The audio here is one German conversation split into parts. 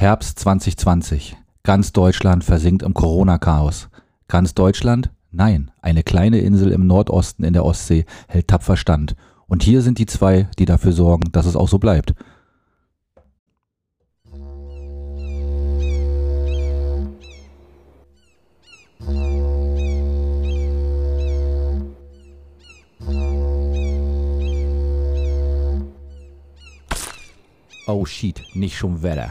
Herbst 2020. Ganz Deutschland versinkt im Corona-Chaos. Ganz Deutschland? Nein, eine kleine Insel im Nordosten in der Ostsee hält tapfer stand. Und hier sind die zwei, die dafür sorgen, dass es auch so bleibt. Oh shit, nicht schon Wetter.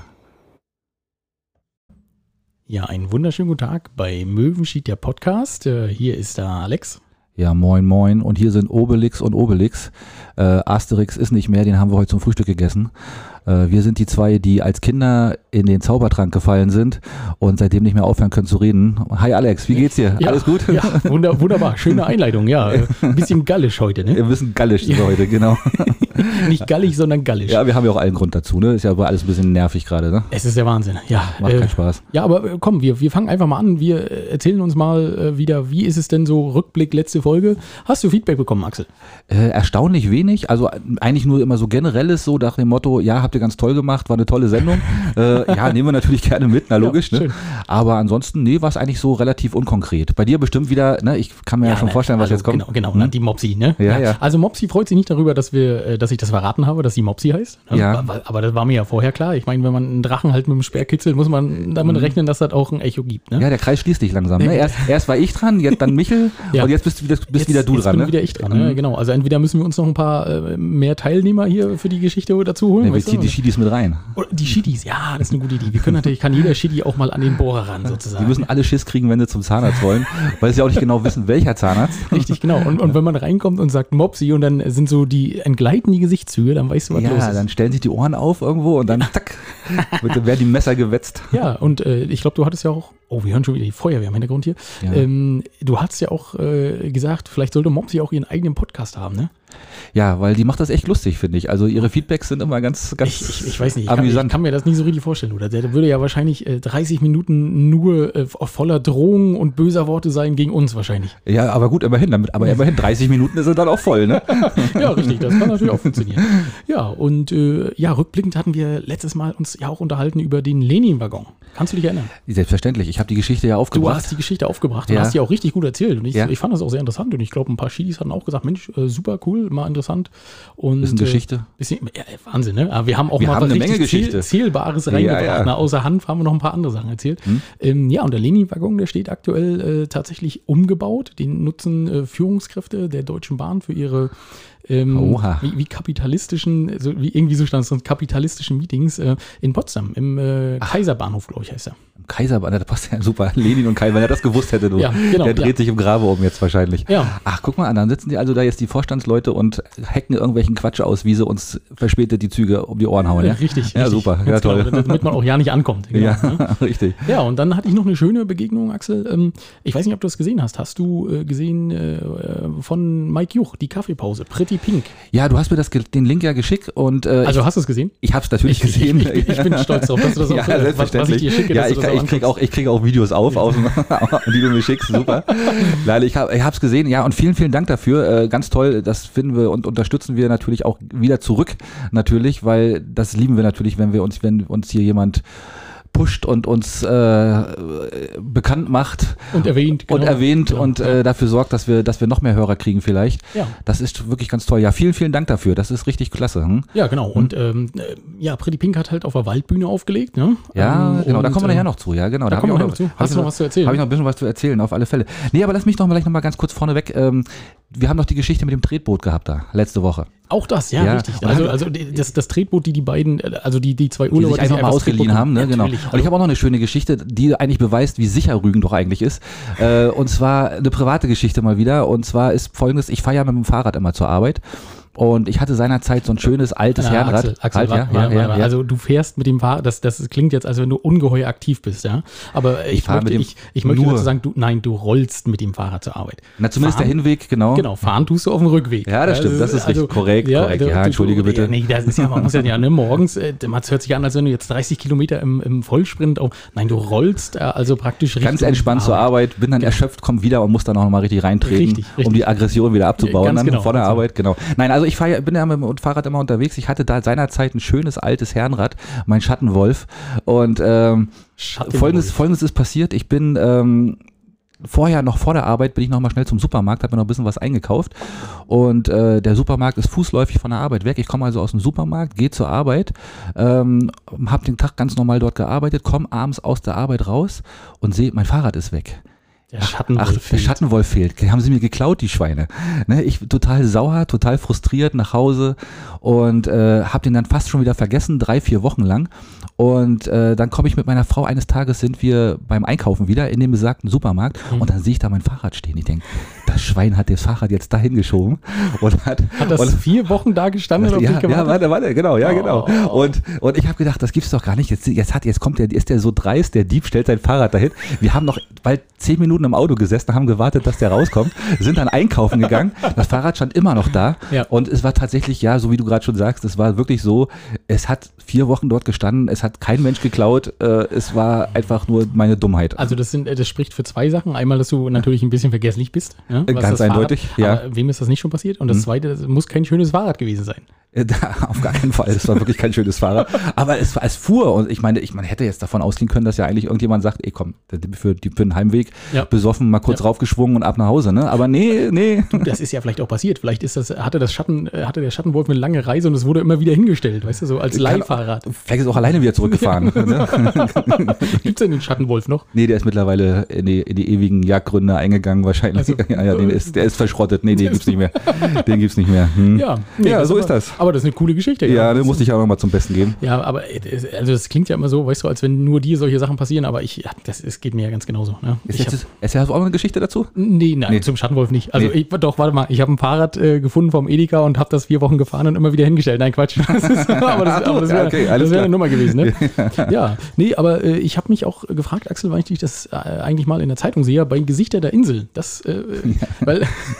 Ja, einen wunderschönen guten Tag bei Möwenschied, der Podcast. Hier ist der Alex. Ja, moin moin. Und hier sind Obelix und Obelix. Asterix ist nicht mehr, den haben wir heute zum Frühstück gegessen. Wir sind die zwei, die als Kinder in den Zaubertrank gefallen sind und seitdem nicht mehr aufhören können zu reden. Hi Alex, wie geht's dir? Ja, Alles gut? Ja, wunderbar. Schöne Einleitung, ja. Ein bisschen gallisch heute, ne? Wir wissen gallisch sind wir heute, genau. Nicht gallig, sondern gallisch. Ja, wir haben ja auch allen Grund dazu, ne? Ist ja aber alles ein bisschen nervig gerade, ne? Es ist der Wahnsinn, ja. Macht keinen Spaß. Ja, aber komm, wir fangen einfach mal an. Wir erzählen uns mal wieder, wie ist es denn so, Rückblick, letzte Folge. Hast du Feedback bekommen, Axel? Erstaunlich wenig, also eigentlich nur immer so generelles, so nach dem Motto, ja, habt ihr ganz toll gemacht, war eine tolle Sendung. Ja, nehmen wir natürlich gerne mit, na logisch, ja, ne? Aber ansonsten, nee, war es eigentlich so relativ unkonkret. Bei dir bestimmt wieder, ne, ich kann mir ja schon vorstellen, was jetzt kommt. Genau, ne, die Mopsi, ne? Ja. Also Mopsi freut sich nicht darüber, dass ich das verraten habe, dass sie Mopsi heißt. Ne? Ja. Aber das war mir ja vorher klar. Ich meine, wenn man einen Drachen halt mit dem Speer kitzelt, muss man damit rechnen, dass das auch ein Echo gibt, ne? Ja, der Kreis schließt sich langsam, ne? Erst war ich dran, jetzt dann Michel Ja. und jetzt bist wieder du dran, bin ne? wieder ich dran, ne? Genau. Also entweder müssen wir uns noch ein paar mehr Teilnehmer hier für die Geschichte dazu holen. Ja, wir ziehen die Schiedis mit rein. Oder die Schiedis, ja, das ist eine gute Idee. Wir können natürlich, kann jeder Schiedi auch mal an den Bohrer ran, sozusagen. Die müssen alle Schiss kriegen, wenn sie zum Zahnarzt wollen, weil sie auch nicht genau wissen, welcher Zahnarzt. Richtig, genau. Und wenn man reinkommt und sagt Mopsi und dann sind so entgleiten die Gesichtszüge, dann weißt du, was los ist. Ja, dann stellen sich die Ohren auf irgendwo und dann zack, werden die Messer gewetzt. Ja, und ich glaube, du hattest ja auch, wir hören schon wieder die Feuerwehr im Hintergrund hier. Ja. Du hast ja auch gesagt, vielleicht sollte Mopsi auch ihren eigenen Podcast haben, ne? Ja, weil die macht das echt lustig, finde ich. Also ihre Feedbacks sind immer ganz ich weiß nicht, amüsant. Ich kann mir das nicht so richtig vorstellen, oder? Der würde ja wahrscheinlich 30 Minuten nur voller Drohungen und böser Worte sein gegen uns wahrscheinlich. Ja, aber gut, immerhin 30 Minuten ist er dann auch voll, ne? Ja, richtig, das kann natürlich auch funktionieren. Ja, und rückblickend hatten wir letztes Mal uns ja auch unterhalten über den Lenin-Waggon. Kannst du dich erinnern? Selbstverständlich, ich habe die Geschichte ja aufgebracht. Du hast die Geschichte aufgebracht und hast die auch richtig gut erzählt. Und ich fand das auch sehr interessant. Und ich glaube, ein paar Schiedis hatten auch gesagt, Mensch, super cool, mal interessant. Und, bisschen Geschichte. Wahnsinn, ne? Aber wir haben auch wir mal haben eine Menge Geschichte. Zählbares reingebracht. Ja. Na, außer Hanf haben wir noch ein paar andere Sachen erzählt. Und der Lenin-Waggon, der steht aktuell tatsächlich umgebaut. Den nutzen Führungskräfte der Deutschen Bahn für ihre wie kapitalistischen, irgendwie so stand es, kapitalistischen Meetings in Potsdam, im Kaiserbahnhof, glaube ich, heißt er. Im Kaiserbahnhof, da passt ja super. Lenin und Kaiser, wenn er das gewusst hätte, du. Ja, genau, der dreht sich im Grabe um jetzt wahrscheinlich. Ja. Ach, guck mal an, dann sitzen die also da jetzt die Vorstandsleute und hacken irgendwelchen Quatsch aus, wie sie uns verspätet die Züge um die Ohren hauen. Ja? Richtig. Ja, super, ja toll. Genau, damit man auch ja nicht ankommt. Genau, ja, ne? Richtig. Ja, und dann hatte ich noch eine schöne Begegnung, Axel. Ich weiß nicht, ob du das gesehen hast. Hast du gesehen von Mike Juch, die Kaffeepause, Pretty Pink? Ja, du hast mir den Link ja geschickt und also hast du es gesehen? Ich habe es natürlich gesehen. Ich bin stolz darauf, dass du das auch selbstverständlich. Was ich dir schicke. Ja, ich krieg auch Videos die du mir schickst, super. Leider, ich hab's gesehen, ja, und vielen Dank dafür. Ganz toll, das finden wir und unterstützen wir natürlich auch wieder zurück, natürlich, weil das lieben wir natürlich, wenn uns hier jemand pusht und uns bekannt macht und erwähnt und dafür sorgt, dass wir noch mehr Hörer kriegen vielleicht. Ja. Das ist wirklich ganz toll. Ja, vielen Dank dafür. Das ist richtig klasse. Ja, genau. Und Pretty Pink hat halt auf der Waldbühne aufgelegt. Ne? Ja, genau. Da kommen wir nachher noch zu. Ja, genau. Da kommen wir noch zu. Hast du noch was zu erzählen? Habe ich noch ein bisschen was zu erzählen, auf alle Fälle. Nee, aber lass mich doch mal ganz kurz vorneweg. Wir haben doch die Geschichte mit dem Tretboot gehabt da, letzte Woche. Auch das, ja. Richtig. Also das Tretboot, die beiden, also die zwei Urlauber, die sich einfach mal ausgeliehen haben, ne? Genau. Und hallo. ich habe auch noch eine schöne Geschichte, die eigentlich beweist, wie sicher Rügen doch eigentlich ist. Und zwar eine private Geschichte mal wieder. Und zwar ist folgendes: Ich fahre ja mit dem Fahrrad immer zur Arbeit. Und ich hatte seinerzeit so ein schönes altes Herrenrad. Axel, also du fährst mit dem Fahrrad, das klingt jetzt, als wenn du ungeheuer aktiv bist, ja. Aber ich möchte dazu sagen, du rollst mit dem Fahrrad zur Arbeit. Na, zumindest der Hinweg, genau. Genau, fahren tust du auf dem Rückweg. Ja, das stimmt, das ist richtig korrekt. Ja, entschuldige bitte. Nee, das ist ja, man muss ja, ne, morgens, das hört sich an, als wenn du jetzt 30 Kilometer im Vollsprint nein, du rollst also praktisch ganz entspannt zur Arbeit, bin dann erschöpft, komm wieder und muss dann auch nochmal richtig reintreten, um die Aggression wieder abzubauen. Ganz dann genau, vor der Arbeit, genau. Nein, also ich bin ja mit dem Fahrrad immer unterwegs. Ich hatte da seinerzeit ein schönes altes Herrenrad, mein Schattenwolf. Und Folgendes ist passiert. Ich bin noch vor der Arbeit bin ich noch mal schnell zum Supermarkt, habe mir noch ein bisschen was eingekauft und der Supermarkt ist fußläufig von der Arbeit weg. Ich komme also aus dem Supermarkt, gehe zur Arbeit, habe den Tag ganz normal dort gearbeitet, komme abends aus der Arbeit raus und sehe, mein Fahrrad ist weg. Der Schattenwolf fehlt. Die haben sie mir geklaut, die Schweine. Ne, ich total sauer, total frustriert nach Hause und habe den dann fast schon wieder vergessen, 3-4 Wochen lang. Und dann komme ich mit meiner Frau, eines Tages sind wir beim Einkaufen wieder in dem besagten Supermarkt und dann sehe ich da mein Fahrrad stehen. Ich denke, das Schwein hat das Fahrrad jetzt dahin geschoben. Und hat das 4 Wochen da gestanden? Ja, warte, genau, ja, genau. Und ich habe gedacht, das gibt's doch gar nicht. Jetzt ist der so dreist, der Dieb stellt sein Fahrrad dahin. Wir haben noch bald 10 Minuten im Auto gesessen, haben gewartet, dass der rauskommt, sind dann einkaufen gegangen. Das Fahrrad stand immer noch da und es war tatsächlich, ja, so wie du gerade schon sagst, es war wirklich so, es hat 4 Wochen dort gestanden, es hat kein Mensch geklaut, es war einfach nur meine Dummheit. Also das spricht für 2 Sachen. Einmal, dass du natürlich ein bisschen vergesslich bist. Ja, ganz eindeutig, ja. Aber wem ist das nicht schon passiert? Und das Zweite, das muss kein schönes Fahrrad gewesen sein. Auf gar keinen Fall, es war wirklich kein schönes Fahrrad, aber es fuhr und ich meine, hätte jetzt davon ausgehen können, dass ja eigentlich irgendjemand sagt, ey komm, für den Heimweg besoffen, mal kurz raufgeschwungen und ab nach Hause, ne? Aber nee. Du, das ist ja vielleicht auch passiert, vielleicht hatte der Schattenwolf eine lange Reise und es wurde immer wieder hingestellt, weißt du, so als Leihfahrrad. Vielleicht ist auch alleine wieder zurückgefahren. Ne? Gibt's denn den Schattenwolf noch? Nee, der ist mittlerweile in die ewigen Jagdgründe eingegangen wahrscheinlich. Also, der ist verschrottet, nee, den gibt's nicht mehr. Ja, so ist das. Aber das ist eine coole Geschichte. Ja, den musste ich auch nochmal zum Besten geben. Ja, aber also das klingt ja immer so, weißt du, als wenn nur dir solche Sachen passieren, aber es geht mir ja ganz genauso. Ne? Hast du auch noch eine Geschichte dazu? Nee, zum Schattenwolf nicht. Also warte mal, ich habe ein Fahrrad gefunden vom Edeka und habe das 4 Wochen gefahren und immer wieder hingestellt. Nein, Quatsch. Aber das wäre eine Nummer gewesen. Ne? Ja, nee, aber ich habe mich auch gefragt, Axel, weil ich das eigentlich mal in der Zeitung sehe, bei Gesichter der Insel. Weil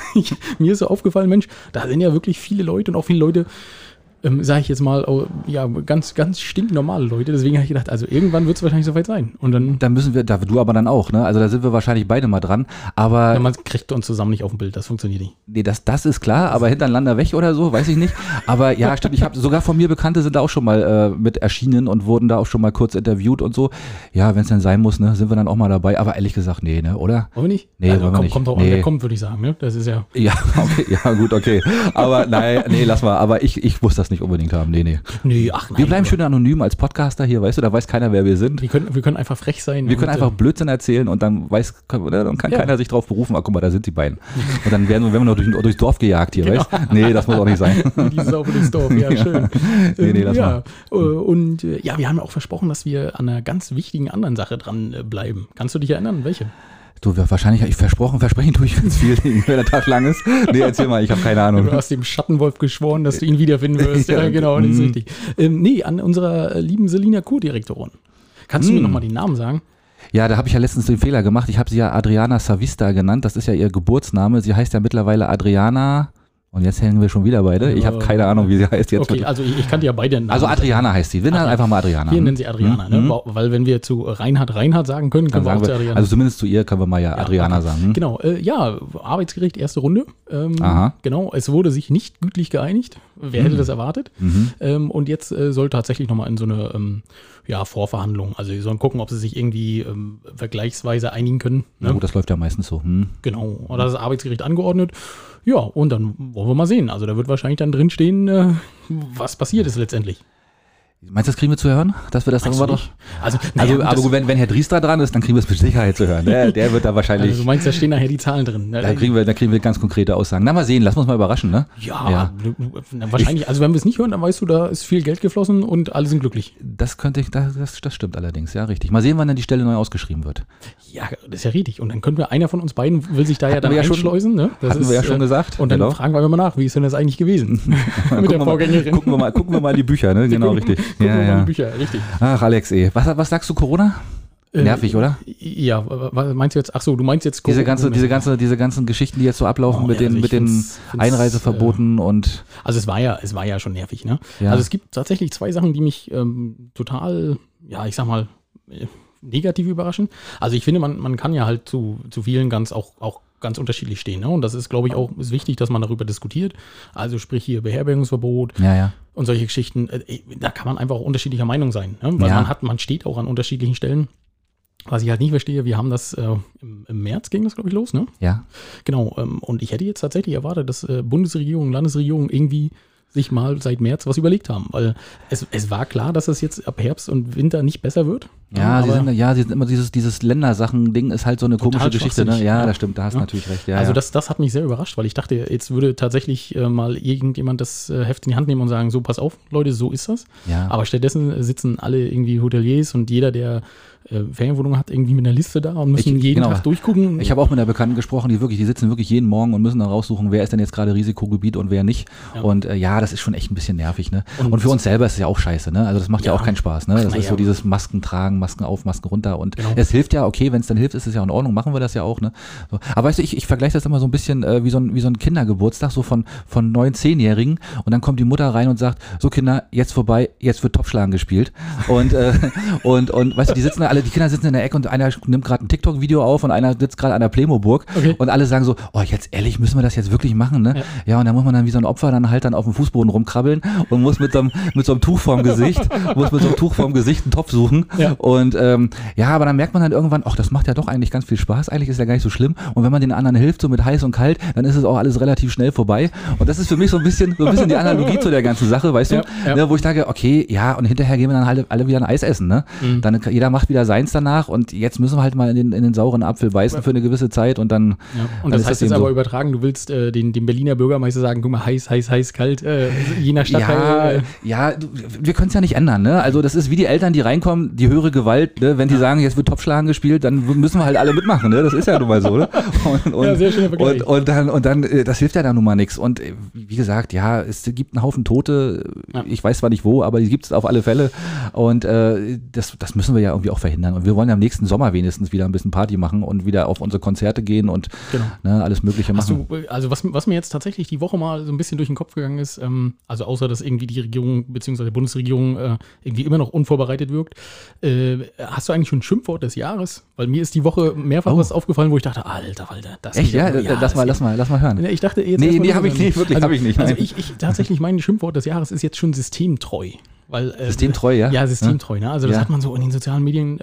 mir ist so aufgefallen, Mensch, da sind ja wirklich viele Leute und auch viele Leute, sage ich jetzt mal, ganz, ganz stinknormale Leute. Deswegen habe ich gedacht, also irgendwann wird es wahrscheinlich soweit sein. Und dann müssen wir, du aber dann auch, ne? Also da sind wir wahrscheinlich beide mal dran. Aber ja, man kriegt uns zusammen nicht auf dem Bild, das funktioniert nicht. Nee, das ist klar, aber hintereinander weg oder so, weiß ich nicht. Aber ja, stimmt, ich habe sogar von mir Bekannte sind da auch schon mal mit erschienen und wurden da auch schon mal kurz interviewt und so. Ja, wenn es dann sein muss, ne, sind wir dann auch mal dabei. Aber ehrlich gesagt, nee, ne, oder? Wollen wir nicht? Nee, also, wollen wir nicht. Kommt drauf an, wer kommt, würde ich sagen, ne? Das ist ja... Ja, okay, ja, gut, okay. Aber nein, lass mal. Aber ich muss das nicht unbedingt haben, nee. Nee, ach nein. Wir bleiben schön anonym als Podcaster hier, weißt du, da weiß keiner, wer wir sind. Wir können einfach frech sein. Wir können einfach Blödsinn erzählen und dann kann keiner sich drauf berufen, guck mal, da sind die beiden. Und dann werden wir noch durchs Dorf gejagt hier, genau. Weißt du? Nee, das muss auch nicht sein. Die Sau durchs Dorf, ja, schön. Nee, lass mal. Und wir haben ja auch versprochen, dass wir an einer ganz wichtigen anderen Sache dran bleiben. Kannst du dich erinnern, welche? Du, wahrscheinlich, versprechen tue ich ganz viel, wenn der Tag lang ist. Nee, erzähl mal, ich habe keine Ahnung. Du hast dem Schattenwolf geschworen, dass du ihn wiederfinden wirst. Ja, genau, das ist richtig. An unserer lieben Selina Kurdirektorin. Kannst du mir nochmal den Namen sagen? Ja, da habe ich ja letztens den Fehler gemacht. Ich habe sie ja Adriana Savista genannt. Das ist ja ihr Geburtsname. Sie heißt ja mittlerweile Adriana... Und jetzt hängen wir schon wieder beide. Ich habe keine Ahnung, wie sie heißt jetzt. Okay, also ich kannte ja beide Namen. Also Adriana heißt sie. Wir nennen einfach mal Adriana. Wir nennen sie Adriana, ne? Weil wenn wir zu Reinhard sagen können wir auch zu Adriana. Also zumindest zu ihr können wir mal Adriana sagen. Genau, Arbeitsgericht, erste Runde. Genau, es wurde sich nicht gütlich geeinigt. Wer hätte das erwartet? Und jetzt soll tatsächlich nochmal in so eine Vorverhandlung. Also sie sollen gucken, ob sie sich irgendwie vergleichsweise einigen können. Ne? Ja gut, das läuft ja meistens so. Genau, und das ist das Arbeitsgericht angeordnet. Ja, und dann wollen wir mal sehen. Also da wird wahrscheinlich dann drin stehen, was passiert ist letztendlich. Meinst du, das kriegen wir zu hören? Dass wir das dann doch? Also wenn Herr Dries da dran ist, dann kriegen wir es mit Sicherheit zu hören. Der wird da wahrscheinlich. Also du meinst, da stehen nachher die Zahlen drin. Da kriegen wir ganz konkrete Aussagen. Na, mal sehen, lass uns mal überraschen, ne? Ja. Wahrscheinlich. Also wenn wir es nicht hören, dann weißt du, da ist viel Geld geflossen und alle sind glücklich. Das stimmt allerdings, ja, richtig. Mal sehen, wann dann die Stelle neu ausgeschrieben wird. Ja, das ist ja richtig. Und dann können wir, einer von uns beiden will sich da ja dann einschleusen. Ne? Hatten wir ja schon gesagt. Und dann fragen wir mal nach, wie ist denn das eigentlich gewesen? Mit der Vorgängerin. Gucken wir mal in die Bücher, ne? Genau, richtig. Gucken wir mal in die Bücher, richtig. Ach, Alex, was sagst du, Corona? Nervig, oder? Ja, was meinst du jetzt? Ach so, du meinst jetzt Corona? Diese ganzen Geschichten, die jetzt so ablaufen mit den Einreiseverboten und... Also es war ja schon nervig, ne? Ja. Also es gibt tatsächlich 2 Sachen, die mich total, ich sag mal, negativ überraschen. Also ich finde, man kann ja halt zu vielen ganz ganz unterschiedlich stehen. Ne? Und das ist, glaube ich, auch ist wichtig, dass man darüber diskutiert. Also sprich hier Beherbergungsverbot und solche Geschichten. Da kann man einfach auch unterschiedlicher Meinung sein. Ne? Weil man steht auch an unterschiedlichen Stellen. Was ich halt nicht verstehe, wir haben das im März ging das, glaube ich, los, ne? Ja. Genau. Und ich hätte jetzt tatsächlich erwartet, dass Bundesregierung, Landesregierung irgendwie sich mal seit März was überlegt haben, weil es war klar, dass es jetzt ab Herbst und Winter nicht besser wird. Ja, sie sind immer dieses Ländersachen-Ding ist halt so eine komische Geschichte, ne? Ja, das stimmt, da hast du natürlich recht. Ja, also das hat mich sehr überrascht, weil ich dachte, jetzt würde tatsächlich mal irgendjemand das Heft in die Hand nehmen und sagen, so, pass auf, Leute, so ist das. Ja. Aber stattdessen sitzen alle irgendwie Hoteliers und jeder, der Ferienwohnung hat, irgendwie mit einer Liste da und müssen jeden Tag durchgucken. Ich habe auch mit einer Bekannten gesprochen, die sitzen wirklich jeden Morgen und müssen dann raussuchen, wer ist denn jetzt gerade Risikogebiet und wer nicht. Ja. Und das ist schon echt ein bisschen nervig, ne? Und für uns selber ist es ja auch scheiße, ne? Also das macht ja auch keinen Spaß, ne? Das ist so dieses Masken tragen, Masken auf, Masken runter und es hilft ja, okay, wenn es dann hilft, ist es ja in Ordnung, machen wir das ja auch, ne? So. Aber weißt du, ich vergleiche das immer so ein bisschen wie so ein Kindergeburtstag, so von 9-, 10-Jährigen und dann kommt die Mutter rein und sagt, so Kinder, jetzt vorbei, jetzt wird Topfschlagen gespielt und weißt du, die sitzen da alle, die Kinder sitzen in der Ecke und einer nimmt gerade ein TikTok-Video auf und einer sitzt gerade an der Playmobil und alle sagen so, oh, jetzt ehrlich, müssen wir das jetzt wirklich machen, ne? Ja, und dann muss man dann wie so ein Opfer dann halt dann auf dem Fußboden rumkrabbeln und muss mit so einem Tuch vorm Gesicht, einen Topf suchen und aber dann merkt man dann irgendwann, ach, das macht ja doch eigentlich ganz viel Spaß, eigentlich ist ja gar nicht so schlimm und wenn man den anderen hilft, so mit heiß und kalt, dann ist es auch alles relativ schnell vorbei und das ist für mich so ein bisschen die Analogie zu der ganzen Sache, weißt du, ne, wo ich sage, okay, ja, und hinterher gehen wir dann halt alle wieder ein Eis essen, ne? Dann jeder macht wieder seins danach und jetzt müssen wir halt mal in den sauren Apfel beißen für eine gewisse Zeit und dann. Ja. Und das heißt jetzt aber übertragen, du willst dem Berliner Bürgermeister sagen, guck mal, heiß, kalt, je nach Stadtteil. Wir können es ja nicht ändern, ne? Also das ist wie die Eltern, die reinkommen, die höhere Gewalt, ne? Wenn die sagen, jetzt wird Topfschlagen gespielt, dann müssen wir halt alle mitmachen, ne? Das ist ja nun mal so, ne? Sehr schöner Vergleich. Und dann, das hilft ja dann nun mal nichts. Und wie gesagt, es gibt einen Haufen Tote, ich weiß zwar nicht wo, aber die gibt es auf alle Fälle. Und das müssen wir ja irgendwie auch verhindern. Und wir wollen ja am nächsten Sommer wenigstens wieder ein bisschen Party machen und wieder auf unsere Konzerte gehen und alles Mögliche machen. Also was mir jetzt tatsächlich die Woche mal so ein bisschen durch den Kopf gegangen ist, also außer dass irgendwie die Regierung bzw. die Bundesregierung irgendwie immer noch unvorbereitet wirkt, hast du eigentlich schon ein Schimpfwort des Jahres? Weil mir ist die Woche mehrfach was aufgefallen, wo ich dachte, Alter, das echt, ja? Lass mal hören. Ich dachte jetzt habe ich nicht, wirklich, habe ich nicht. Also ich tatsächlich, mein Schimpfwort des Jahres ist jetzt schon systemtreu. Weil, systemtreu, ja? Ja, systemtreu, ne? Also das hat man so in den sozialen Medien,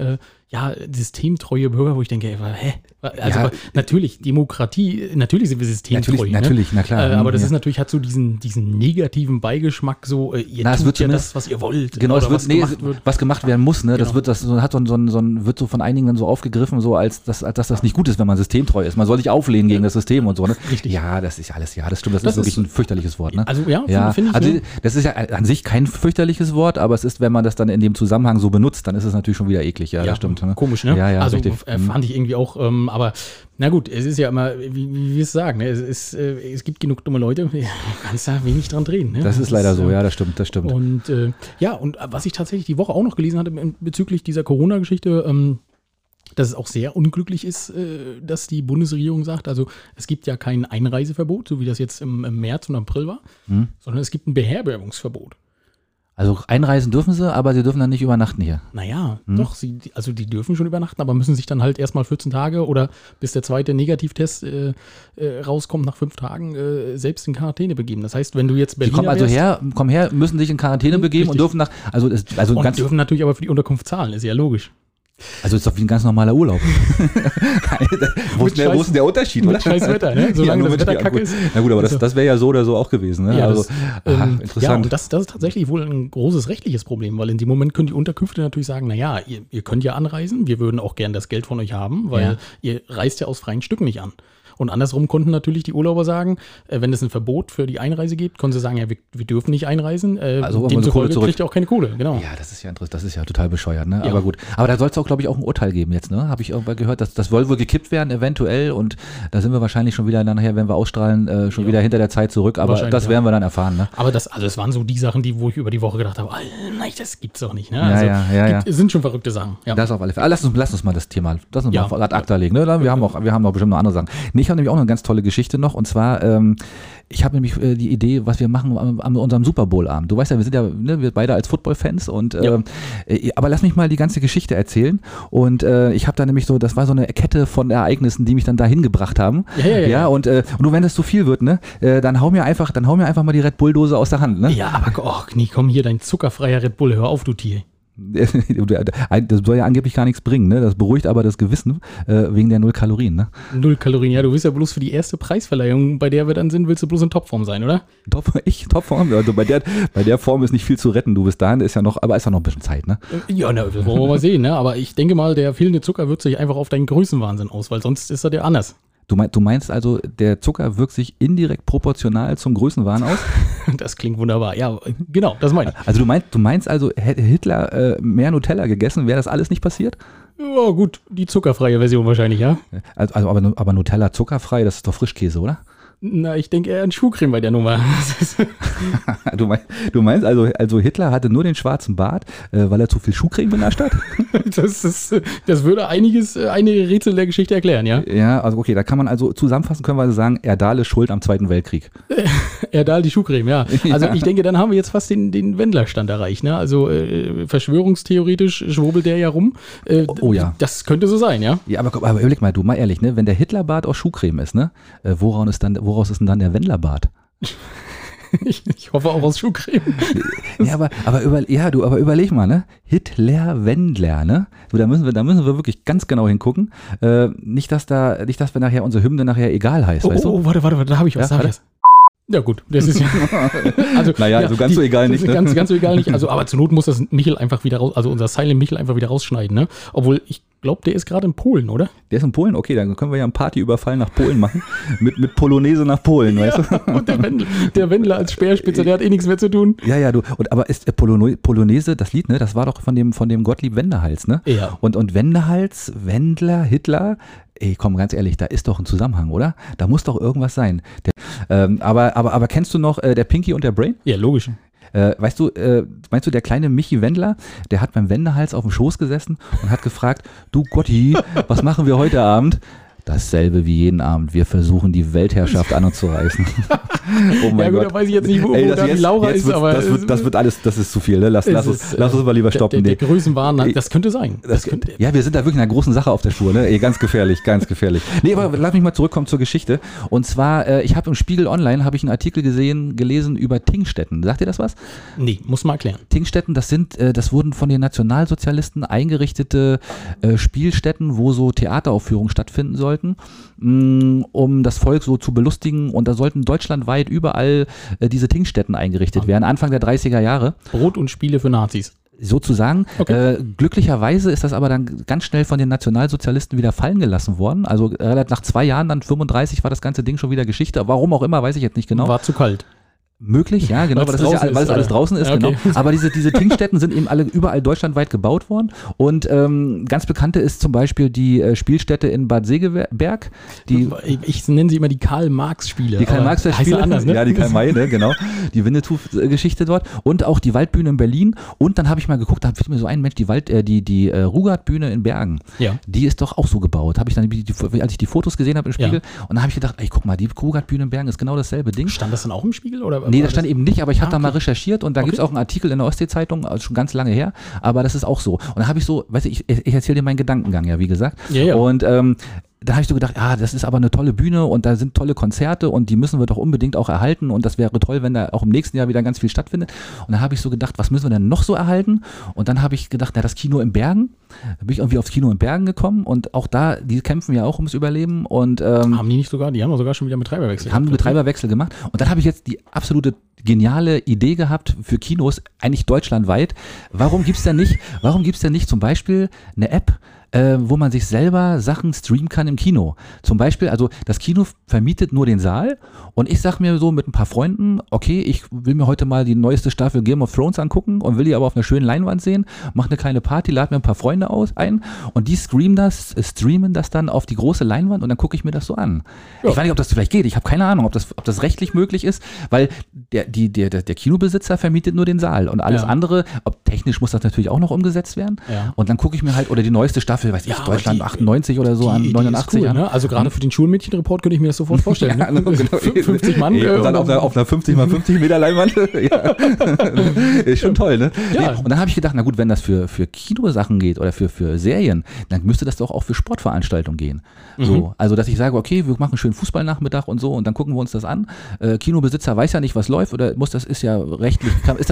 systemtreue Bürger, wo ich denke, also natürlich, Demokratie, natürlich sind wir systemtreu. Natürlich, na klar. Aber das ist natürlich, hat so diesen negativen Beigeschmack, so, ihr tut ja das, was ihr wollt. Genau, was gemacht werden muss, ne? Genau. Das wird so von einigen dann so aufgegriffen, so als dass das nicht gut ist, wenn man systemtreu ist. Man soll sich auflehnen gegen das System und so, ne? Richtig. Ja, das ist alles, das stimmt, das ist wirklich ein fürchterliches Wort, ne? Also finde ich. Also das ist ja an sich kein fürchterliches Wort, aber es ist, wenn man das dann in dem Zusammenhang so benutzt, dann ist es natürlich schon wieder eklig, das stimmt. Ne? Komisch, ne? Ja, also richtig. Fand ich irgendwie auch, aber na gut, es ist ja immer, wie wir es sagen, ne? Es gibt genug dumme Leute, du kannst da wenig dran drehen. Ne? Das ist leider so, das stimmt. Und und was ich tatsächlich die Woche auch noch gelesen hatte bezüglich dieser Corona-Geschichte, dass es auch sehr unglücklich ist, dass die Bundesregierung sagt, also es gibt ja kein Einreiseverbot, so wie das jetzt im März und April war, sondern es gibt ein Beherbergungsverbot. Also einreisen dürfen sie, aber sie dürfen dann nicht übernachten hier. Naja, doch, die dürfen schon übernachten, aber müssen sich dann halt erstmal 14 Tage oder bis der zweite Negativtest rauskommt nach 5 Tagen selbst in Quarantäne begeben. Das heißt, wenn du jetzt Berliner kommen her, müssen sich in Quarantäne begeben und dürfen dürfen natürlich aber für die Unterkunft zahlen, ist ja logisch. Also ist doch wie ein ganz normaler Urlaub. Wo ist denn der Unterschied, oder? Mit scheiß Wetter, ne? Solange das Wetter kacke ist. Na gut, aber das wäre ja so oder so auch gewesen. Ne? Ja, interessant. Ja, und das ist tatsächlich wohl ein großes rechtliches Problem, weil in dem Moment können die Unterkünfte natürlich sagen, naja, ihr könnt ja anreisen, wir würden auch gern das Geld von euch haben, weil ihr reist ja aus freien Stücken nicht an. Und andersrum konnten natürlich die Urlauber sagen, wenn es ein Verbot für die Einreise gibt, konnten sie sagen, ja, wir dürfen nicht einreisen, demzufolge kriegt ihr auch keine Kohle. Genau. Ja, das ist ja interessant, das ist ja total bescheuert, ne? Ja. Aber gut. Aber da soll es auch, glaube ich, auch ein Urteil geben jetzt, ne? Habe ich irgendwann gehört, dass das soll wohl gekippt werden, eventuell. Und da sind wir wahrscheinlich schon wieder nachher, wenn wir ausstrahlen, wieder hinter der Zeit zurück. Aber das werden wir dann erfahren, ne? Aber das waren so die Sachen, wo ich über die Woche gedacht habe, nein, das gibt's doch nicht, ne? Sind schon verrückte Sachen. Ja. Das auf alle Fälle. Lass uns mal das Thema, ad acta legen, ne? Wir haben noch bestimmt noch andere Sachen. ich habe nämlich auch eine ganz tolle Geschichte noch und zwar, ich habe nämlich die Idee, was wir machen an unserem Super Bowl-Abend. Du weißt ja, wir sind ja, ne, wir beide als Football-Fans und aber lass mich mal die ganze Geschichte erzählen und ich habe da nämlich so, das war so eine Kette von Ereignissen, die mich dann dahin gebracht haben. Ja. Und nur wenn das zu viel wird, ne, dann hau mir einfach mal die Red Bull-Dose aus der Hand, ne? Ja, aber komm hier, dein zuckerfreier Red Bull, hör auf, du Tier. Das soll ja angeblich gar nichts bringen, ne? Das beruhigt aber das Gewissen wegen der 0 Kalorien, ne? 0 Kalorien, ja, du willst ja bloß für die erste Preisverleihung, bei der wir dann sind, willst du bloß in Topform sein, oder? Topform? Also bei der Form ist nicht viel zu retten, du bis dahin ist ja noch ein bisschen Zeit, ne? Ja, das wollen wir mal sehen, ne? Aber ich denke mal, der fehlende Zucker wirkt sich einfach auf deinen Größenwahnsinn aus, weil sonst ist er ja anders. Du meinst also, der Zucker wirkt sich indirekt proportional zum Größenwahn aus? Das klingt wunderbar. Ja, genau, das meine ich. Also du meinst also, hätte Hitler mehr Nutella gegessen, wäre das alles nicht passiert? Ja gut, die zuckerfreie Version wahrscheinlich, ja. Also aber Nutella zuckerfrei, das ist doch Frischkäse, oder? Na, ich denke eher an Schuhcreme bei der Nummer. Du meinst also Hitler hatte nur den schwarzen Bart, weil er zu viel Schuhcreme benascht hat? Das würde einige Rätsel der Geschichte erklären, ja? Ja, also okay, da kann man also zusammenfassen, können wir also sagen, Erdal ist schuld am Zweiten Weltkrieg. Erdal, die Schuhcreme, ja. Also ich denke, dann haben wir jetzt fast den Wendler-Stand erreicht, ne? Also verschwörungstheoretisch schwurbelt der ja rum. Oh ja. Das könnte so sein, ja? Ja, aber überleg mal, du mal ehrlich, ne? Wenn der Hitlerbart aus Schuhcreme ist, ne? Woraus ist denn dann der Wendlerbart? Ich hoffe auch aus Schuhcreme. Ja, aber überleg mal, ne? Hitler, Wendler, ne? So, da müssen wir wirklich ganz genau hingucken. Nicht, dass wir nachher unsere Hymne nachher egal heißt, weißt du? Oh, warte, da habe ich was. Ja gut, das ist ja. Also, naja, ja, so ganz so egal nicht. Ne? Ganz so egal nicht. Also, aber zur Not muss das Michel einfach wieder raus, also unser Silent Michel einfach wieder rausschneiden, ne? Obwohl, ich glaube, der ist gerade in Polen, oder? Der ist in Polen? Okay, dann können wir ja einen Partyüberfall nach Polen machen. mit Polonaise nach Polen, weißt du? Und der Wendler als Speerspitze, der hat eh nichts mehr zu tun. Ja, du. Aber ist Polonaise, das Lied, ne? Das war doch von dem Gottlieb Wendehals, ne? Ja. Und Wendehals, Wendler, Hitler, ey, komm, ganz ehrlich, da ist doch ein Zusammenhang, oder? Da muss doch irgendwas sein. Aber kennst du noch der Pinky und der Brain? Ja, logisch. Meinst du, der kleine Michi Wendler, der hat beim Wendehals auf dem Schoß gesessen und hat gefragt, du Gotti, was machen wir heute Abend? Dasselbe wie jeden Abend. Wir versuchen, die Weltherrschaft an uns zu reißen. Oh mein Gott. Da weiß ich jetzt nicht, wo da die Laura ist, aber... Das wird alles, das ist zu viel. Ne? Lass uns mal lieber stoppen. Der Größenwahn, das könnte sein. Ja, wir sind da wirklich einer großen Sache auf der Spur. Ne? Ey, ganz gefährlich, ganz gefährlich. Nee, aber lass mich mal zurückkommen zur Geschichte. Und zwar, ich habe im Spiegel Online einen Artikel gelesen über Tingstetten. Sagt ihr das was? Nee, muss mal erklären. Tingstetten, das wurden von den Nationalsozialisten eingerichtete Spielstätten, wo so Theateraufführungen stattfinden sollten, um das Volk so zu belustigen, und da sollten deutschlandweit überall diese Tingstetten eingerichtet werden, Anfang der 30er Jahre. Brot und Spiele für Nazis. Sozusagen. Okay. Glücklicherweise ist das aber dann ganz schnell von den Nationalsozialisten wieder fallen gelassen worden. Also nach 2 Jahren, dann 35, war das ganze Ding schon wieder Geschichte. Warum auch immer, weiß ich jetzt nicht genau. War zu kalt. Möglich, ja, genau, weil es alles draußen ist, okay. Genau. Aber diese Tingstetten sind eben alle überall deutschlandweit gebaut worden, und ganz bekannte ist zum Beispiel die Spielstätte in Bad Segeberg. Ich nenne sie immer die Karl-Marx-Spiele. Die Karl-Marx-Spiele, anders, ne? Ja, die Karl-May, ne, genau. Die Winnetou-Geschichte dort, und auch die Waldbühne in Berlin, und dann habe ich mal geguckt, da fiel mir so ein Mensch, die Rugard-Bühne in Bergen, ja. Die ist doch auch so gebaut. Habe ich dann, als ich die Fotos gesehen habe im Spiegel, ja. Und dann habe ich gedacht, ey, guck mal, die Rugard-Bühne in Bergen ist genau dasselbe Ding. Stand das dann auch im Spiegel, oder? Nee, das stand eben nicht, aber ich habe da mal recherchiert, und da gibt es auch einen Artikel in der Ostsee-Zeitung, also schon ganz lange her, aber das ist auch so. Und da habe ich so, weißt du, ich erzähle dir meinen Gedankengang, ja, wie gesagt. Ja. Und da habe ich so gedacht, das ist aber eine tolle Bühne, und da sind tolle Konzerte, und die müssen wir doch unbedingt auch erhalten, und das wäre toll, wenn da auch im nächsten Jahr wieder ganz viel stattfindet. Und dann habe ich so gedacht, was müssen wir denn noch so erhalten? Und dann habe ich gedacht, das Kino in Bergen. Da bin ich irgendwie aufs Kino in Bergen gekommen, und auch da, die kämpfen ja auch ums Überleben. Und haben die haben doch sogar schon wieder Betreiberwechsel gemacht. Haben einen Betreiberwechsel gemacht, und dann habe ich jetzt die absolute geniale Idee gehabt für Kinos, eigentlich deutschlandweit. Warum gibt's denn nicht zum Beispiel eine App, wo man sich selber Sachen streamen kann im Kino? Zum Beispiel, also das Kino vermietet nur den Saal, und ich sag mir so mit ein paar Freunden, okay, ich will mir heute mal die neueste Staffel Game of Thrones angucken und will die aber auf einer schönen Leinwand sehen, mach eine kleine Party, lade mir ein paar Freunde ein, und die streamen das dann auf die große Leinwand, und dann gucke ich mir das so an. Ja. Ich weiß nicht, ob das vielleicht geht, ich habe keine Ahnung, ob das rechtlich möglich ist, weil der Kinobesitzer vermietet nur den Saal und alles andere, technisch muss das natürlich auch noch umgesetzt werden. Ja. Und dann gucke ich mir halt, oder die neueste Staffel, weiß ich, Deutschland 98 oder so, an 89 cool, ne? Also gerade für den Schulmädchenreport könnte ich mir das sofort vorstellen. Ja, genau. 50 Mann. Und dann auf einer 50 x 50 Meter Leinwand. Ist schon toll, ne? Ja. Und dann habe ich gedacht, na gut, wenn das für Kinosachen geht oder für Serien, dann müsste das doch auch für Sportveranstaltungen gehen. So, also dass ich sage, okay, wir machen einen schönen Fußballnachmittag und so und dann gucken wir uns das an. Kinobesitzer weiß ja nicht, was läuft oder ist ja rechtlich,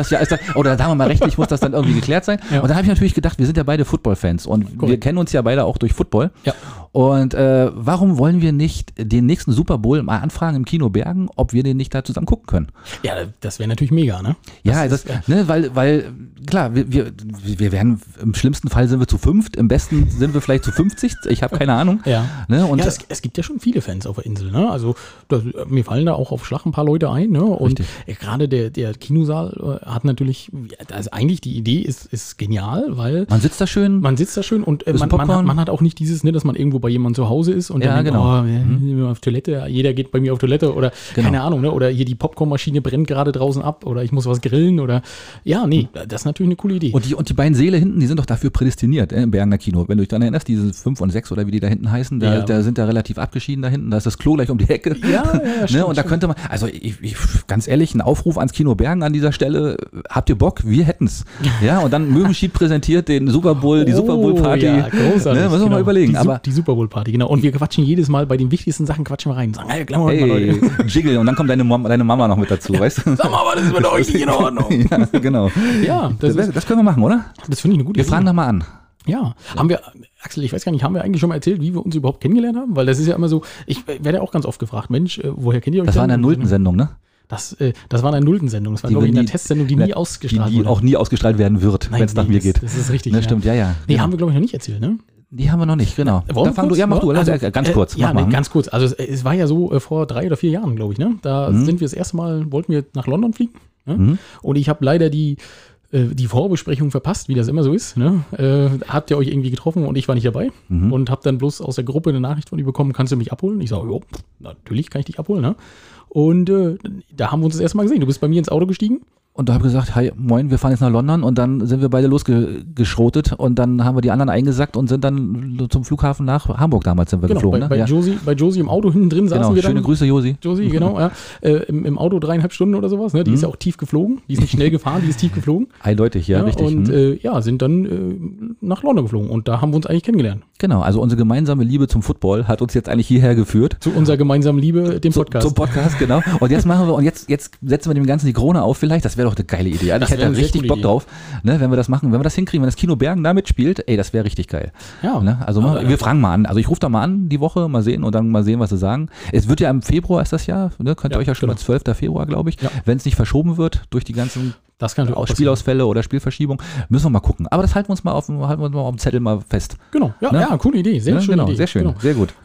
oder sagen wir mal rechtlich muss das dann irgendwie geklärt sein. Ja. Und dann habe ich natürlich gedacht, wir sind ja beide Football-Fans und wir kennen uns ja beide auch durch Football. Ja. Und warum wollen wir nicht den nächsten Super Bowl mal anfragen im Kino Bergen, ob wir den nicht da zusammen gucken können? Ja, das wäre natürlich mega, ne? Ja, ne, weil klar, wir werden, im schlimmsten Fall sind wir zu 5, im besten sind wir vielleicht zu 50, ich habe keine Ahnung. Ja, ne? Und es gibt ja schon viele Fans auf der Insel, ne? Also mir fallen da auch auf Schlag ein paar Leute ein, ne? Und gerade der Kinosaal hat natürlich, also eigentlich die Idee ist genial, weil man sitzt da schön und man hat auch nicht dieses, ne, dass man irgendwo bei jemandem zu Hause ist und dann denkt, auf Toilette, jeder geht bei mir auf Toilette oder keine Ahnung, ne? Oder hier die Popcornmaschine brennt gerade draußen ab oder ich muss was grillen oder das ist natürlich eine coole Idee. Und die beiden Säle hinten, die sind doch dafür prädestiniert im Bergener Kino. Wenn du dich daran erinnerst, diese 5 und 6 oder wie die da hinten heißen, da sind da relativ abgeschieden da hinten, da ist das Klo gleich um die Ecke. Ja, stimmt, ne? Und da könnte man, also ich ganz ehrlich, ein Aufruf ans Kino Bergen an dieser Stelle, habt ihr Bock? Wir hätten's. Ja, und dann Mögenschied präsentiert den Super Bowl, die Super Bowl Party. Ja, großartig. Ne, müssen wir mal überlegen. Die Super Bowl Party, genau. Und wir quatschen jedes Mal bei den wichtigsten Sachen quatschen wir rein. Sagen, hey, mal Leute. Jiggle und dann kommt deine Mama noch mit dazu, weißt du? Sag mal, aber das ist mit euch nicht in Ordnung. Ja, genau. Ja, das können wir machen, oder? Das finde ich eine gute Idee. Wir fragen doch mal an. Ja, haben wir, Axel, ich weiß gar nicht, haben wir eigentlich schon mal erzählt, wie wir uns überhaupt kennengelernt haben? Weil das ist ja immer so, ich werde ja auch ganz oft gefragt, Mensch, woher kennt ihr euch? Das war in der 0. Sendung, ne? Das war in der 0. Sendung. Das war, glaube ich, in der Testsendung, die nie ausgestrahlt wurde. Die auch nie ausgestrahlt werden wird, wenn es nach mir geht. Das ist richtig. Ne, stimmt, ja. Nee, haben wir, glaube ich, noch nicht erzählt, ne? Die haben wir noch nicht, genau. Mach du, ganz kurz. Ganz kurz. Also es war ja so vor 3 oder 4 Jahren, glaube ich, ne? Da sind wir das erste Mal, wollten wir nach London fliegen. Ne? Und ich habe leider die Vorbesprechung verpasst, wie das immer so ist. Ne? Habt ihr euch irgendwie getroffen und ich war nicht dabei und habe dann bloß aus der Gruppe eine Nachricht von ihr bekommen, kannst du mich abholen? Ich sage, jo, natürlich kann ich dich abholen. Ne? Und da haben wir uns das erste Mal gesehen. Du bist bei mir ins Auto gestiegen. Und da habe ich gesagt, hi, moin, wir fahren jetzt nach London und dann sind wir beide losgeschrotet und dann haben wir die anderen eingesackt und sind dann zum Flughafen nach Hamburg damals sind wir geflogen. Bei Josie im Auto hinten drin saßen wir dann. Schöne Grüße, Josie. Josie, genau, ja. Im Auto 3,5 Stunden oder sowas, ne? Die ist ja auch tief geflogen, die ist nicht schnell gefahren, die ist tief geflogen. Eindeutig, ja, richtig. Und sind dann nach London geflogen und da haben wir uns eigentlich kennengelernt. Genau, also unsere gemeinsame Liebe zum Football hat uns jetzt eigentlich hierher geführt. Zu unserer gemeinsamen Liebe, dem Podcast. Zum Podcast, genau. Und jetzt jetzt setzen wir dem Ganzen die Krone auf vielleicht, das wäre doch eine geile Idee. Ich hätte da richtig Bock drauf, ne, wenn wir das machen, wenn wir das hinkriegen, wenn das Kino Bergen da mitspielt, das wäre richtig geil. Ja. Ne? Also wir fragen mal an. Also ich rufe da mal an die Woche, mal sehen und dann mal sehen, was sie sagen. Es wird ja im Februar ist das Jahr, ne? Könnt ihr euch ja schon mal 12. Februar, glaube ich, wenn es nicht verschoben wird durch die ganzen Spielausfälle oder Spielverschiebung, müssen wir mal gucken. Aber das halten wir uns mal auf dem Zettel mal fest. Genau, coole Idee, sehr schön. Genau, sehr schön, genau. Sehr gut.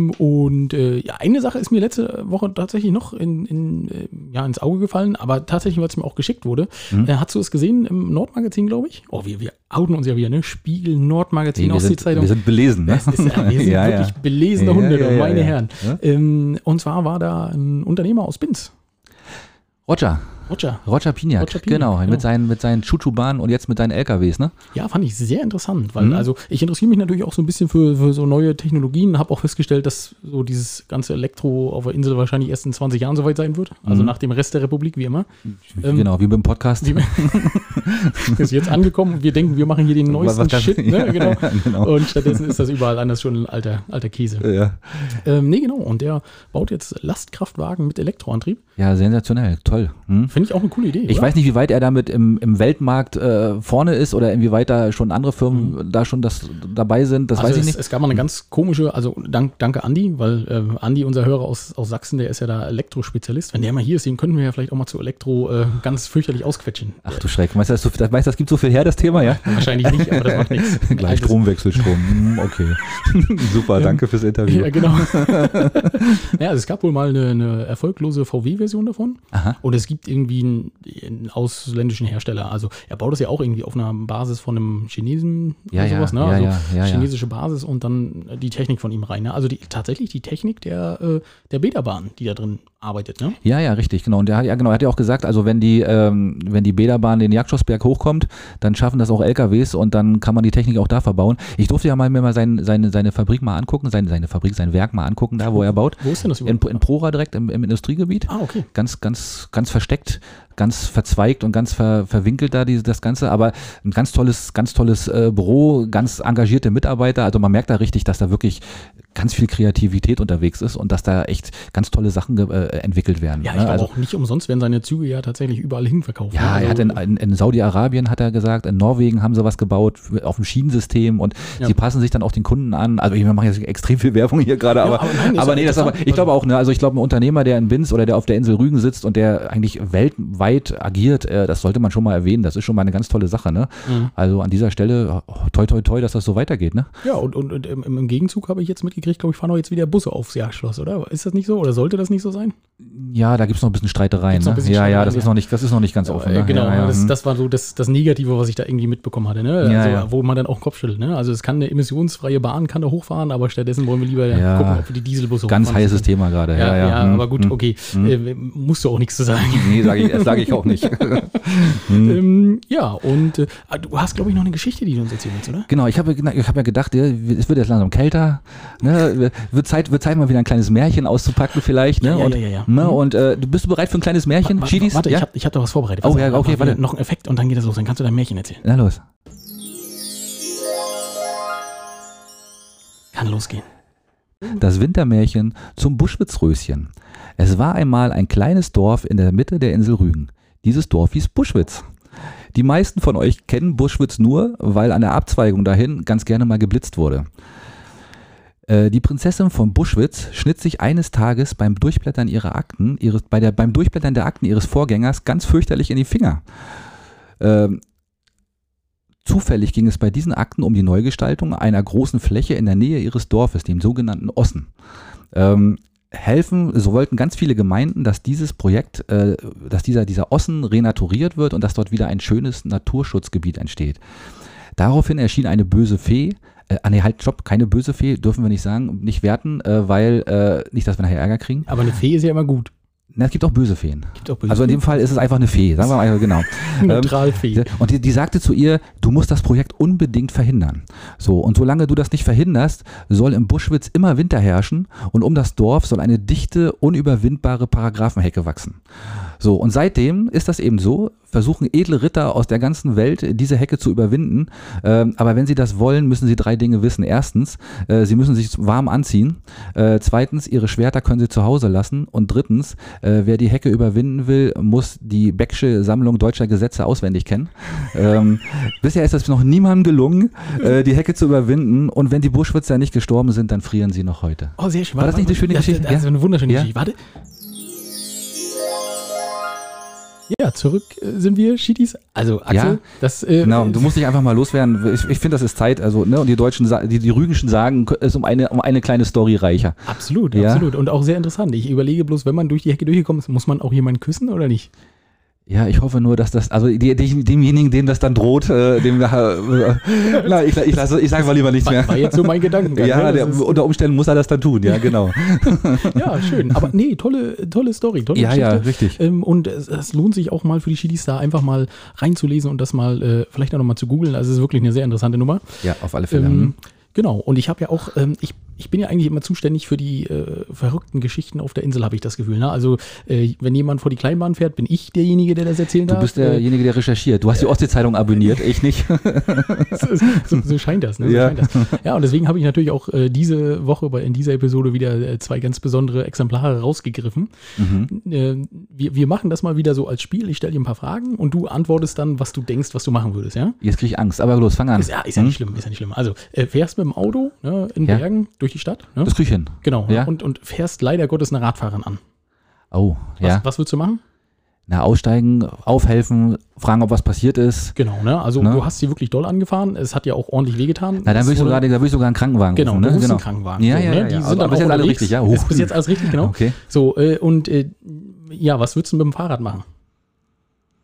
Eine Sache ist mir letzte Woche tatsächlich noch ins Auge gefallen, aber tatsächlich, weil es mir auch geschickt wurde. Hast du es gesehen im Nordmagazin, glaube ich? Oh, wir outen uns ja wieder, ne? Spiegel, Nordmagazin, Ostsee-Zeitung. Wir sind belesen, ne? Wir sind wirklich belesene Hunde, meine Herren. Ja? Und zwar war da ein Unternehmer aus Binz. Roger Piniak, genau. Mit seinen Chuchu-Bahnen und jetzt mit seinen LKWs, ne? Ja, fand ich sehr interessant, weil also ich interessiere mich natürlich auch so ein bisschen für so neue Technologien, habe auch festgestellt, dass so dieses ganze Elektro auf der Insel wahrscheinlich erst in 20 Jahren soweit sein wird, also nach dem Rest der Republik, wie immer. Genau, wie beim Podcast. Ist jetzt angekommen und wir denken, wir machen hier den neuesten Shit, ne? Genau. Und stattdessen ist das überall anders schon ein alter Käse. Ja. Genau, und der baut jetzt Lastkraftwagen mit Elektroantrieb. Ja, sensationell, toll. Finde ich auch eine coole Idee. Ich weiß nicht, wie weit er damit im Weltmarkt vorne ist oder inwieweit da schon andere Firmen da schon dabei sind, das weiß ich nicht. Es gab mal eine ganz komische, also danke Andi, weil Andi, unser Hörer aus Sachsen, der ist ja da Elektrospezialist. Wenn der mal hier ist, den könnten wir ja vielleicht auch mal zu Elektro ganz fürchterlich ausquetschen. Ach du Schreck, meinst du, das gibt so viel her, das Thema, ja? Wahrscheinlich nicht, aber das macht nichts. Gleich Stromwechselstrom, okay. Super, danke fürs Interview. Ja, genau. Ja, also es gab wohl mal eine erfolglose VW-Version davon. Aha. Und es gibt irgendwie einen ausländischen Hersteller. Also er baut das ja auch irgendwie auf einer Basis von einem Chinesen oder sowas, ne? Also chinesische Basis und dann die Technik von ihm rein. Ne? Also tatsächlich die Technik der Beta-Bahn, die da drin arbeitet, ne? Ja, richtig, genau. Und er hat ja auch gesagt, also wenn die Bäderbahn den Jagdschlossberg hochkommt, dann schaffen das auch LKWs und dann kann man die Technik auch da verbauen. Ich durfte ja mir mal seine Fabrik mal angucken, sein Werk mal angucken, da wo er baut. Wo ist denn das überhaupt? In Prora direkt im Industriegebiet. Ah, okay. Ganz versteckt, ganz verzweigt und ganz verwinkelt da das Ganze, aber ein ganz tolles Büro, ganz engagierte Mitarbeiter. Also man merkt da richtig, dass da wirklich ganz viel Kreativität unterwegs ist und dass da echt ganz tolle Sachen entwickelt werden. Ja, ich glaube auch nicht umsonst werden seine Züge ja tatsächlich überall hin verkauft. Ja, also, er hat in Saudi-Arabien, hat er gesagt, in Norwegen haben sie was gebaut auf dem Schienensystem und sie passen sich dann auch den Kunden an. Also wir machen jetzt extrem viel Werbung hier gerade, ich glaube auch, ne, also ich glaube ein Unternehmer, der in Binz oder der auf der Insel Rügen sitzt und der eigentlich weltweit agiert, das sollte man schon mal erwähnen. Das ist schon mal eine ganz tolle Sache, ne? Mhm. Also an dieser Stelle, toi, toi, toi, dass das so weitergeht, ne? Ja, und im Gegenzug habe ich jetzt mitgekriegt, glaube ich, fahren auch jetzt wieder Busse aufs Jagdschloss, oder? Ist das nicht so? Oder sollte das nicht so sein? Ja, da gibt es noch ein bisschen Streitereien. Ne? Das ist noch nicht ganz offen. Ne? Genau, das war so das Negative, was ich da irgendwie mitbekommen hatte, ne? Wo man dann auch Kopf schüttelt, ne? Also es kann eine emissionsfreie Bahn, kann da hochfahren, aber stattdein wollen wir lieber gucken, ob wir die Dieselbusse hochfahren. Ganz heißes Thema gerade. Aber gut, okay. Musst du auch nichts zu sagen. Nee, sage ich auch nicht. Du hast, glaube ich, noch eine Geschichte, die du uns erzählen willst, oder? Genau, ich hab ja gedacht, es wird jetzt langsam kälter, ne? Wird Zeit mal wieder ein kleines Märchen auszupacken vielleicht, ne? Und du bist bereit für ein kleines Märchen? Warte, ich hab da was vorbereitet. Warte. Noch ein Effekt und dann geht das los, dann kannst du dein Märchen erzählen. Na los. Kann losgehen. Das Wintermärchen zum Buschwitzröschen. Es war einmal ein kleines Dorf in der Mitte der Insel Rügen. Dieses Dorf hieß Buschwitz. Die meisten von euch kennen Buschwitz nur, weil an der Abzweigung dahin ganz gerne mal geblitzt wurde. Die Prinzessin von Buschwitz schnitt sich eines Tages beim Durchblättern ihrer Akten, beim Durchblättern der Akten ihres Vorgängers ganz fürchterlich in die Finger. Zufällig ging es bei diesen Akten um die Neugestaltung einer großen Fläche in der Nähe ihres Dorfes, dem sogenannten Ossen. So wollten ganz viele Gemeinden, dass dieses Projekt, dass dieser Ossen renaturiert wird und dass dort wieder ein schönes Naturschutzgebiet entsteht. Daraufhin erschien eine böse Fee. Keine böse Fee, dürfen wir nicht sagen, nicht werten, weil nicht, dass wir nachher Ärger kriegen. Aber eine Fee ist ja immer gut. Na, es gibt auch böse Feen. Also in dem Fall ist es einfach eine Fee, sagen wir mal genau. Neutralfee. Und die sagte zu ihr, du musst das Projekt unbedingt verhindern. So, und solange du das nicht verhinderst, soll im Buschwitz immer Winter herrschen und um das Dorf soll eine dichte, unüberwindbare Paragraphenhecke wachsen. So, und seitdem ist das eben so, versuchen edle Ritter aus der ganzen Welt, diese Hecke zu überwinden. Aber wenn sie das wollen, müssen sie 3 Dinge wissen. Erstens, sie müssen sich warm anziehen. Zweitens, ihre Schwerter können sie zu Hause lassen. Und drittens, wer die Hecke überwinden will, muss die Becksche Sammlung deutscher Gesetze auswendig kennen. Bisher ist das noch niemandem gelungen, die Hecke zu überwinden. Und wenn die Buschwitzer nicht gestorben sind, dann frieren sie noch heute. Oh, sehr schön. War das nicht eine schöne Geschichte? Das ist eine wunderschöne Geschichte. Warte. Ja, zurück sind wir, Schiedis. Also Axel, genau, du musst dich einfach mal loswerden. Ich finde, das ist Zeit. Also, ne, und die Deutschen, die Rügenschen sagen, es ist um eine kleine Story reicher. Absolut, absolut. Und auch sehr interessant. Ich überlege bloß, wenn man durch die Hecke durchgekommen ist, muss man auch jemanden küssen oder nicht? Ja, ich hoffe nur, dass das, also demjenigen, dem das dann droht, ich sage mal lieber nichts mehr. War jetzt so mein Gedankengang. Ja, unter Umständen muss er das dann tun, ja, genau. Ja, schön. Aber nee, tolle Story, tolle Geschichte. Ja, richtig. Und es lohnt sich auch mal für die Schiedis da einfach mal reinzulesen und das mal vielleicht auch noch mal zu googeln. Also es ist wirklich eine sehr interessante Nummer. Ja, auf alle Fälle. Genau, und ich habe ja auch, ich bin ja eigentlich immer zuständig für die verrückten Geschichten auf der Insel, habe ich das Gefühl. Ne? Also wenn jemand vor die Kleinbahn fährt, bin ich derjenige, der das erzählen darf. Du bist derjenige, der recherchiert. Du hast die Ostsee-Zeitung abonniert, ich nicht. So scheint das. Ne? So scheint das. Ja, und deswegen habe ich natürlich auch diese Woche in dieser Episode wieder 2 ganz besondere Exemplare rausgegriffen. Mhm. Wir machen das mal wieder so als Spiel. Ich stelle dir ein paar Fragen und du antwortest dann, was du denkst, was du machen würdest. Ja? Jetzt kriege ich Angst, aber los, fang an. Ist ja nicht schlimm. Also fährst mit dem Auto in Bergen durch die Stadt. Ne? Das krieg ich hin. Genau. Ja. Und fährst leider Gottes eine Radfahrerin an. Oh, Was würdest du machen? Na, aussteigen, aufhelfen, fragen, ob was passiert ist. Genau, ne? Also du hast sie wirklich doll angefahren. Es hat ja auch ordentlich wehgetan. Na, dann würde ich sogar einen Krankenwagen rufen. Ne? Einen Krankenwagen. Ja, so, ne? Die sind dann bis jetzt alles richtig, ja. Ist bis jetzt alles richtig, genau. Okay. So, was würdest du mit dem Fahrrad machen?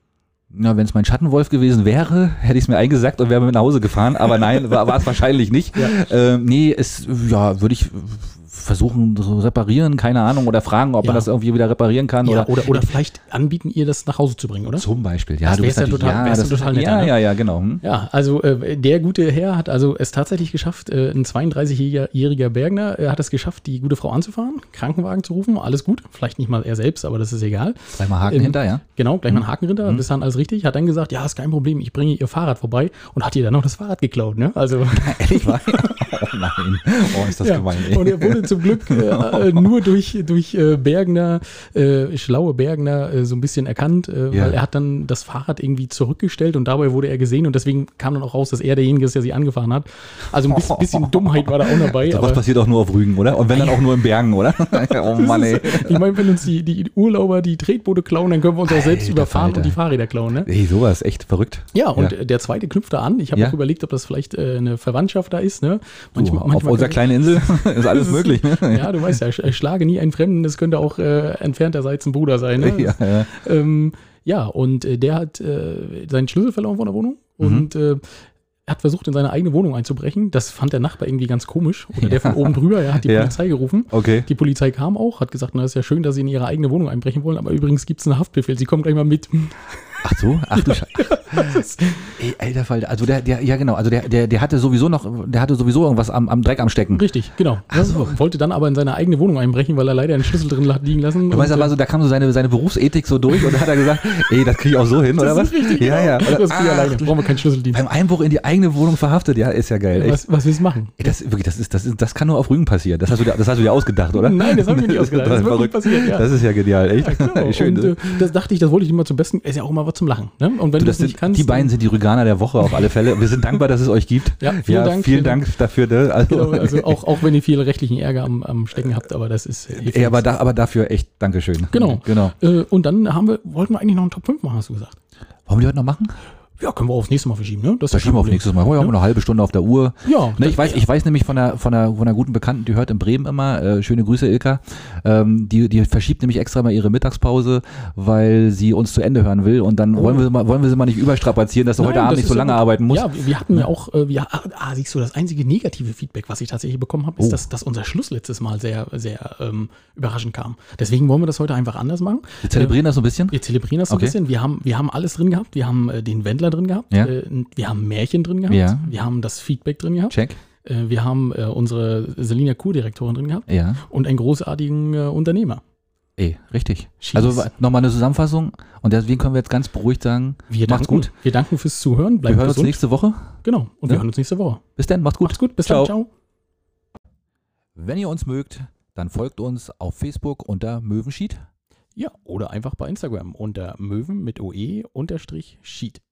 Ja, wenn es mein Schattenwolf gewesen wäre, hätte ich es mir eingesackt und wäre mit nach Hause gefahren. Aber nein, war es wahrscheinlich nicht. Ja. Nee, würde ich versuchen zu reparieren, keine Ahnung, oder fragen, ob man das irgendwie wieder reparieren kann. Ja, oder vielleicht anbieten, ihr das nach Hause zu bringen, oder? Zum Beispiel, ja. Das wäre total nett. Ja, genau. Ja, also der gute Herr hat also es tatsächlich geschafft, ein 32-jähriger Bergner hat es geschafft, die gute Frau anzufahren, Krankenwagen zu rufen, alles gut, vielleicht nicht mal er selbst, aber das ist egal. Gleich mal Haken hinter, ja? Genau, gleich mal einen Haken hinter, bis dann alles richtig, hat dann gesagt, ja, ist kein Problem, ich bringe ihr Fahrrad vorbei und hat ihr dann noch das Fahrrad geklaut, ne? Also ehrlich war? Oh nein, ist das gemein, ey. Und er wurde zum Glück nur durch Bergner, schlaue Bergner so ein bisschen erkannt, weil er hat dann das Fahrrad irgendwie zurückgestellt und dabei wurde er gesehen und deswegen kam dann auch raus, dass er derjenige ist, der sie angefahren hat. Also ein bisschen Dummheit war da auch dabei. So was passiert auch nur auf Rügen, oder? Und wenn dann auch nur in Bergen, oder? Oh Mann, ey. Ich meine, wenn uns die Urlauber die Tretboote klauen, dann können wir uns auch selbst überfahren und die Fahrräder klauen, ne? Ey, sowas, echt verrückt. Ja, und der zweite knüpft da an. Ich habe auch überlegt, ob das vielleicht eine Verwandtschaft da ist, ne? Manchmal auf unserer kleinen Insel ist alles möglich, ne? Ja, du weißt ja, schlage nie einen Fremden, das könnte auch entfernterseits ein Bruder sein, ne? Ja, und der hat seinen Schlüssel verloren von der Wohnung und hat versucht, in seine eigene Wohnung einzubrechen. Das fand der Nachbar irgendwie ganz komisch. Oder der von oben drüber, er hat die Polizei gerufen. Okay. Die Polizei kam auch, hat gesagt, na, ist ja schön, dass sie in ihre eigene Wohnung einbrechen wollen, aber übrigens gibt es einen Haftbefehl, sie kommen gleich mal mit. Ach so? Ach du Scheiße. Ey, alter Falter. Also der hatte sowieso irgendwas am Dreck am Stecken. Richtig, genau. Ach so. Wollte dann aber in seine eigene Wohnung einbrechen, weil er leider einen Schlüssel drin liegen lassen. Du weißt aber so, da kam so seine Berufsethik so durch und da hat er gesagt, ey, das kriege ich auch so hin, oder was? Richtig, ja. Das kriege ich alleine, brauchen wir keinen Schlüsseldienst. Beim Einbruch in die eigene Wohnung verhaftet, ja, ist ja geil. Ja, was willst du machen? Ey, das kann nur auf Rügen passieren. Das hast du dir ausgedacht, oder? Nein, das habe ich mir nicht ausgedacht. Das ist wirklich passiert, ja. Das ist ja genial, echt. Ja, genau. Schön. Und das dachte ich, das wollte ich dir mal zum Besten, ist ja auch mal was zum Lachen. Ne? Und wenn du das nicht kannst. Die beiden sind die Rüganer der Woche auf alle Fälle. Wir sind dankbar, dass es euch gibt. Ja, vielen Dank dafür. Ne? Also auch wenn ihr viel rechtlichen Ärger am Stecken habt, aber das ist... aber dafür echt Dankeschön. Genau. Und dann wollten wir eigentlich noch einen Top 5 machen, hast du gesagt. Wollen wir die heute noch machen? Ja, können wir aufs nächste Mal verschieben, ne? Das verschieben wir auf nächstes Mal. Wir haben eine halbe Stunde auf der Uhr. Ja. Ne, ich weiß nämlich von einer guten Bekannten, die hört in Bremen immer, schöne Grüße, Ilka, die verschiebt nämlich extra mal ihre Mittagspause, weil sie uns zu Ende hören will und dann wollen wir sie mal nicht überstrapazieren, dass du heute Abend nicht so lange arbeiten musst. Ja, wir hatten ja auch, siehst du, das einzige negative Feedback, was ich tatsächlich bekommen habe, ist, dass unser Schluss letztes Mal sehr, sehr überraschend kam. Deswegen wollen wir das heute einfach anders machen. Wir zelebrieren das so ein bisschen? Wir zelebrieren das so ein bisschen. Wir haben alles drin gehabt. Wir haben den Wendler drin gehabt. Ja. Wir haben Märchen drin gehabt. Ja. Wir haben das Feedback drin gehabt. Check. Wir haben unsere Selina Kurdirektorin drin gehabt. Ja. Und einen großartigen Unternehmer. Richtig. Also nochmal eine Zusammenfassung und deswegen können wir jetzt ganz beruhigt sagen, macht's gut. Wir danken fürs Zuhören. Wir hören uns nächste Woche. Genau. Und wir hören uns nächste Woche. Bis dann. Macht's gut. Macht's gut. Bis dann. Ciao. Wenn ihr uns mögt, dann folgt uns auf Facebook unter Möwenschied. Ja, oder einfach bei Instagram unter Möwen mit OE_Schied.